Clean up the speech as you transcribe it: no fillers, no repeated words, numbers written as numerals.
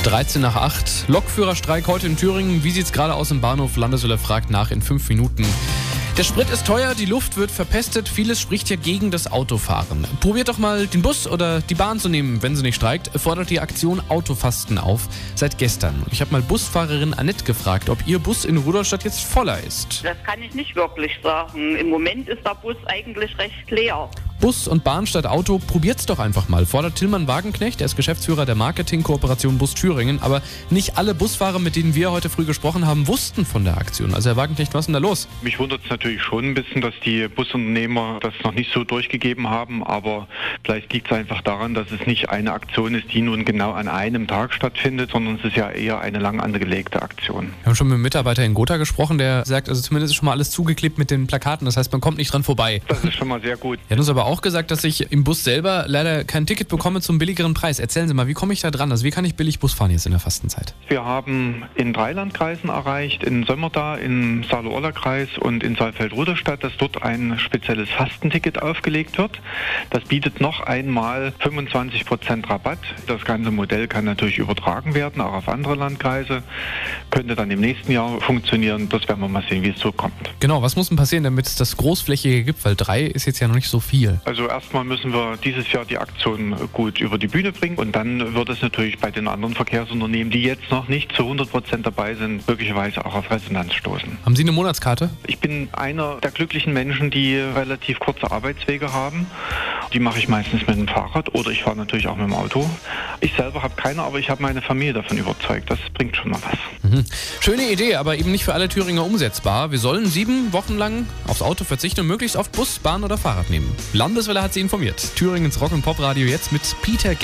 7:13. Lokführerstreik heute in Thüringen. Wie sieht's gerade aus im Bahnhof? Landeswelle fragt nach in 5 Minuten. Der Sprit ist teuer, die Luft wird verpestet. Vieles spricht ja gegen das Autofahren. Probiert doch mal den Bus oder die Bahn zu nehmen, wenn sie nicht streikt. Fordert die Aktion Autofasten auf. Seit gestern. Ich habe mal Busfahrerin Annette gefragt, ob ihr Bus in Rudolstadt jetzt voller ist. Das kann ich nicht wirklich sagen. Im Moment ist der Bus eigentlich recht leer. Bus und Bahn statt Auto, probiert's doch einfach mal, fordert Tillmann Wagenknecht. Er ist Geschäftsführer der Marketing-Kooperation Bus Thüringen. Aber nicht alle Busfahrer, mit denen wir heute früh gesprochen haben, wussten von der Aktion. Also Herr Wagenknecht, was ist denn da los? Mich wundert es natürlich schon ein bisschen, dass die Busunternehmer das noch nicht so durchgegeben haben. Aber vielleicht liegt es einfach daran, dass es nicht eine Aktion ist, die nun genau an einem Tag stattfindet, sondern es ist ja eher eine lang angelegte Aktion. Wir haben schon mit einem Mitarbeiter in Gotha gesprochen, der sagt, also zumindest ist schon mal alles zugeklebt mit den Plakaten. Das heißt, man kommt nicht dran vorbei. Das ist schon mal sehr gut. Er hat uns aber auch gesagt, dass ich im Bus selber leider kein Ticket bekomme zum billigeren Preis. Erzählen Sie mal, wie komme ich da dran? Also wie kann ich billig Bus fahren jetzt in der Fastenzeit? Wir haben in 3 Landkreisen erreicht, in Sömmerda, im Saale-Orla-Kreis und in Saalfeld-Rudolstadt, dass dort ein spezielles Fastenticket aufgelegt wird. Das bietet noch einmal 25% Rabatt. Das ganze Modell kann natürlich übertragen werden, auch auf andere Landkreise. Könnte dann im nächsten Jahr funktionieren. Das werden wir mal sehen, wie es so kommt. Genau, was muss denn passieren, damit es das Großflächige gibt? Weil 3 ist jetzt ja noch nicht so viel. Also erstmal müssen wir dieses Jahr die Aktion gut über die Bühne bringen und dann wird es natürlich bei den anderen Verkehrsunternehmen, die jetzt noch nicht zu 100% dabei sind, möglicherweise auch auf Resonanz stoßen. Haben Sie eine Monatskarte? Ich bin einer der glücklichen Menschen, die relativ kurze Arbeitswege haben. Die mache ich meistens mit dem Fahrrad oder ich fahre natürlich auch mit dem Auto. Ich selber habe keine, aber ich habe meine Familie davon überzeugt. Das bringt schon mal was. Schöne Idee, aber eben nicht für alle Thüringer umsetzbar. Wir sollen 7 Wochen lang aufs Auto verzichten und möglichst oft Bus, Bahn oder Fahrrad nehmen. Landeswelle hat Sie informiert. Thüringens Rock- und Pop-Radio jetzt mit Peter